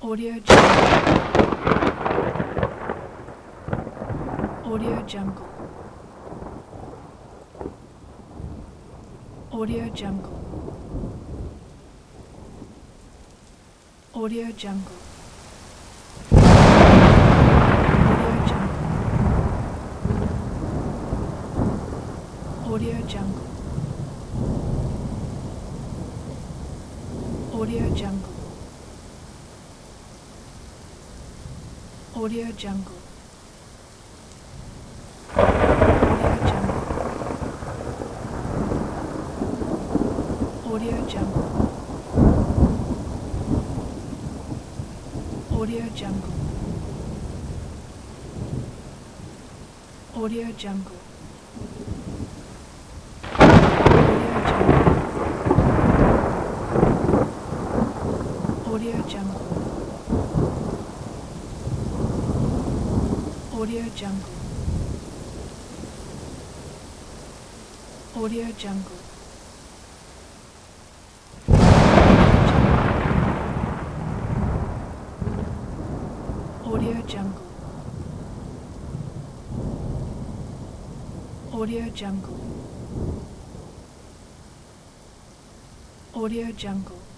Audio Jungle. Audio Jungle. Audio Jungle. Audio Jungle. Audio Jungle. Audio Jungle. Audio Jungle. Audio Jungle. Audio Jungle. Audio Jungle. Audio Jungle. Audio Jungle. Audio Jungle. Audio Jungle. Audio Jungle. Audio Jungle.